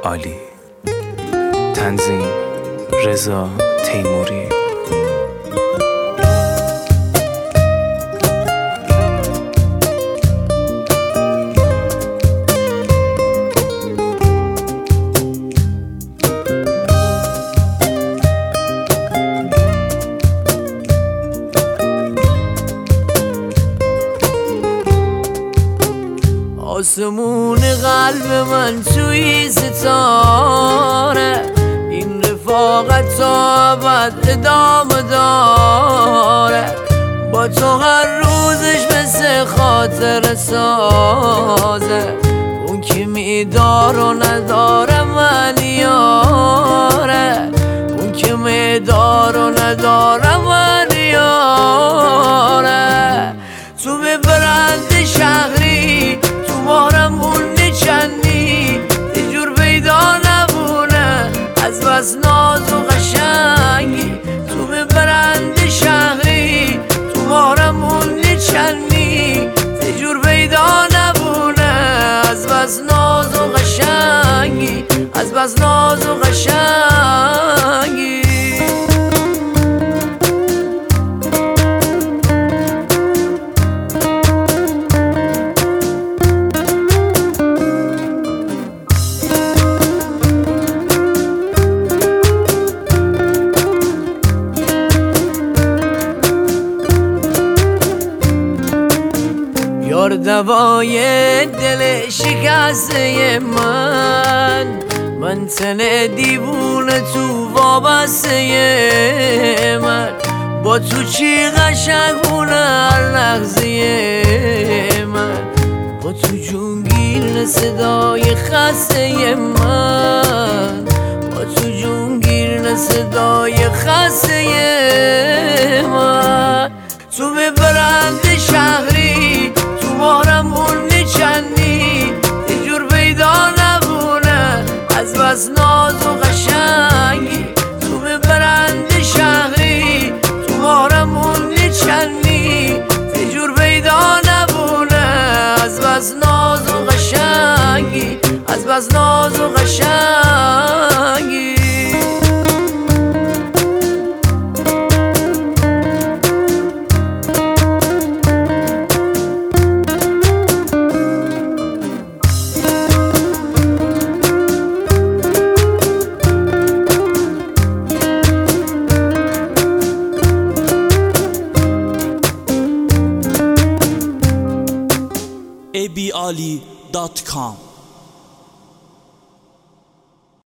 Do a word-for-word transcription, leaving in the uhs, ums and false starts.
عالی. تنظیم رضا تیموری. آسمون قلب من توی ستاره، این رفاقت تا ابد ادامه داره. با تو هر روزش مثل خاطر سازه، اون که میدار و نداره من یاره، اون که میدار و نداره من یاره. تو به برند شهری مهرمون نچندی، یه جور پیدا نبونه از بس ناز و قشنگی. تو به برند شهری تو مهرمون نچندی، یه جور پیدا نبونه از بس ناز و قشنگی، از بس ناز و قشنگی. یار دوای دل شکسته من، من تن دیوونه تو وابسته من. با تو چی قشنگ بونه هر لحظه من، با تو جونگیر صدای خسته من، با تو جونگیر صدای خسته من. تو به برند شهری مهرمون نچندی، یه جور پیدا نبونه از بس ناز و قشنگی. تو به برند شهری تو مهرمون نچندی، یه جور پیدا نبونه از بس ناز و قشنگی، از بس ناز و قشنگی. ای بی عالی دات کام